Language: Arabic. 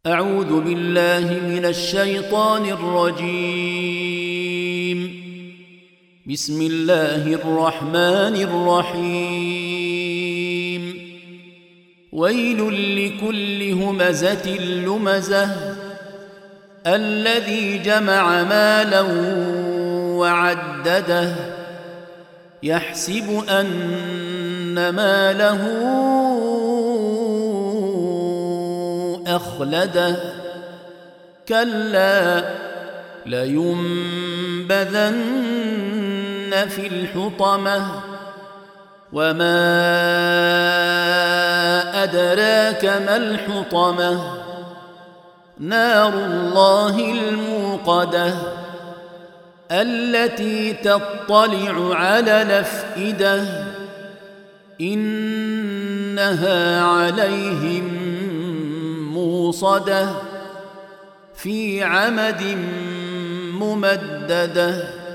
أعوذ بالله من الشيطان الرجيم. بسم الله الرحمن الرحيم. ويل لكل همزة لمزة الذي جمع مالا وعدده يحسب أن ماله أخلده كلا لينبذن في الحطمة وما أدراك ما الحطمة نار الله الموقدة التي تطلع على الأفئدة إنها عليهم موصدة في عمد ممددة.